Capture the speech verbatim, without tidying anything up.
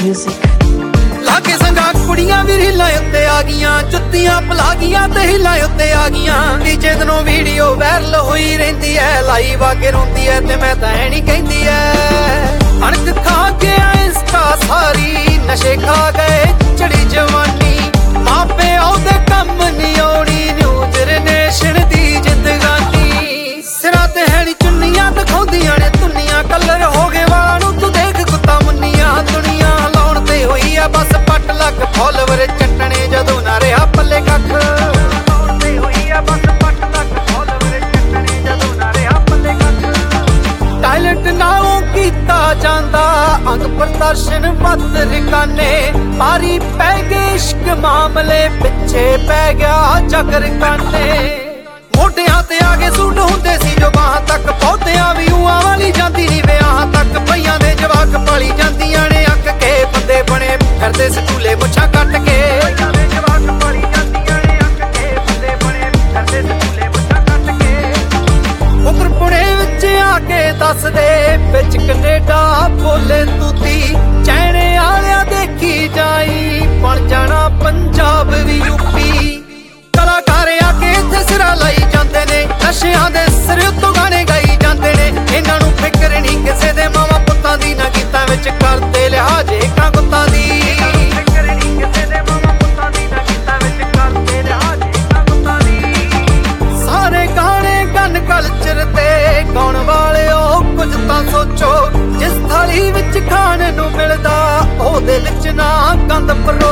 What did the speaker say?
music. ਲਾਗੇ ਸੰਗਾ ਕੁੜੀਆਂ ਵੀ ਰੀਲਾਂ ਉੱਤੇ ਆ ਗਈਆਂ, ਜੁੱਤੀਆਂ ਪਲਾ ਗਈਆਂ ਤੇ ਹਿੱਲਾਂ ਉੱਤੇ ਆ ਗਈਆਂ। ਤੀਜੇ ਦਿਨੋਂ ਵੀਡੀਓ ਵਾਇਰਲ ਹੋਈ ਰਹਿੰਦੀ ਐ, ਲਾਈਵ ਆ ਕੇ ਰੋਂਦੀ ਐ ਤੇ ਮੈਂ ਤਾਂ ਐ ਨੀ ਕਹਿੰਦੀ ਐ। ਅਣਖ ਖਾ ਕੇ ਇੰਸਟਾ ਸਾਰੀ ਨਸ਼ੇ ਖਾ ਗਏ ਚੜੀ ਜਵਾਨੀ, ਮਾਪੇ ਉਹਦੇ ਕੰਮ ਨੀ ਆਉਣੀ ਨਿਊ ਜਨਰੇਸ਼ਨ ਦੀ ਜ਼ਿੰਦਗਾਨੀ। ਸਿਰਾਂ ਤੇ ਹੈਣੀ ਚੁੰਨੀਆਂ ਦਿਖਾਉਂਦੀਆਂ ਨੇ ਦੁਨੀਆਂ, ਕਲਰ ਹੋ ਗਏ ਵਾਲਾਂ ਨੂੰ ਤੂੰ ਦੇਖ ਕੁੱਤਾ ਮੁੰਨੀਆਂ। ਦੁਨੀਆ ਲਾਉਣ ਤੇ ਹੋਈ ਆ ਬਸ ਪੱਟ ਲੱਗ ਫੋਲੋਵਰ ਚੱਟਣੇ ਜਦੋਂ ਨਾ ਰਿਹਾ ਪੱਲੇ ਕੱਖ। ਲਾਉਣ ਤੇ ਹੋਈ ਆ ਬਸ ਪੱਟ ਲੱਗ ਫੋਲੋਵਰ ਚੱਟਣੇ ਜਦੋਂ ਨਾ ਰਿਹਾ ਪੱਲੇ ਕੱਖ। ਟੈਲੈਂਟ ਨਾਲੋਂ ਕੀਤਾ ਜਾਂਦਾ ਅੰਗ ਪ੍ਰਦਰਸ਼ਨ ਵੱਧ ਰਕਾਨੇ, ਭਾਰੀ ਪੈ ਗਏ ਇਸ਼ਕ ਮਾਮਲੇ ਪਿੱਛੇ ਪੈ ਗਿਆ ਜਗ ਰਕਾਨੇ। ਮੋਢਿਆਂ ਤੇ ਆ ਕੇ ਸੂਟ ਹੁੰਦੇ ਸੀ ਜੋ ਬਾਹਾਂ ਤੱਕ, ਪੌਦਿਆਂ ਵੀ ਉਆਂ ਵਾਲੀ ਜਾਂਦੀ ਨੀ ਵਿਆਹਾਂ ਤੱਕ। ਪਈਆਂ ਦੇ ਜਵਾਕ ਪਾਲੀ ਜਾਂਦੀਆਂ ਨੇ ਅੱਕ ਕੇ, ਬੰਦੇ ਬਣੇ ਫਿਰਦੇ ਸਕੂਲੇ ਮੁੱਛਾਂ ਕੱਟ ਕੇ। ਪਈਆਂ ਦੇ ਜਵਾਕ ਪਾਲੀ ਜਾਂਦੀਆਂ ਨੇ ਅੱਕ ਕੇ, ਬੰਦੇ ਬਣੇ ਫਿਰਦੇ ਸਕੂਲੇ ਮੁੱਛਾਂ ਕੱਟ ਕੇ। ਉਪਰ ਪੁਣੇ ਵਿੱਚ ਆ ਕੇ ਦੱਸਦੇ ਵਿੱਚ ਕੈਨੇਡਾ ਬੋਲੇ ਤੂਤੀ, ਚੈਣੇ ਵਾਲਿਆਂ ਦੇਖੀ ਜਾਈ ਬਣ ਜਾਣਾ ਪੰਜਾਬ ਵੀ ਯੂਪੀ। ਕਲਾਕਾਰ ਆ ਕੇ ਇੱਥੇ ਸਿਰਾ ਲਾਈ ਜਾਂਦੇ ਨੇ, ਨਸ਼ਿਆਂ ਦੇ ਸਿਰ ਉੱਤੋਂ ਗਾਣੇ ਗਾਈ ਜਾਂਦੇ ਨੇ। ਇਹਨਾਂ ਨੂੰ ਫਿਕਰ ਨਹੀਂ ਕਿਸੇ ਦੇ ਮਾਵਾਂ ਪੁੱਤਾਂ ਦੀ, ਨਾ ਗੀਤਾਂ ਵਿੱਚ ਕਰਦੇ ਲਿਹਾਜ਼ ਏਕਾਂ ਗੁੱਤਾਂ ਦੀ। ਫਿਕਰ ਨਹੀਂ ਕਿਸੇ ਦੇ ਮਾਵਾਂ ਪੁੱਤਾਂ ਦੀ, ਨਾ ਗੀਤਾਂ ਵਿੱਚ ਕਰਦੇ ਲਿਹਾਜ਼ ਏਕਾਂ ਗੁੱਤਾਂ ਦੀ। ਸਾਰੇ ਗਾਣੇ ਗਨ ਕਲਚਰ ਤੇ ਗਾਉਣ ਵਾਲਿਓ ਕੁਝ ਤਾਂ ਸੋਚੋ, ਜਿਸ ਥਾਲੀ ਵਿੱਚ ਖਾਣ ਨੂੰ ਮਿਲਦਾ ਉਹਦੇ ਵਿੱਚ ਨਾ ਗੰਦ ਪਰੋ।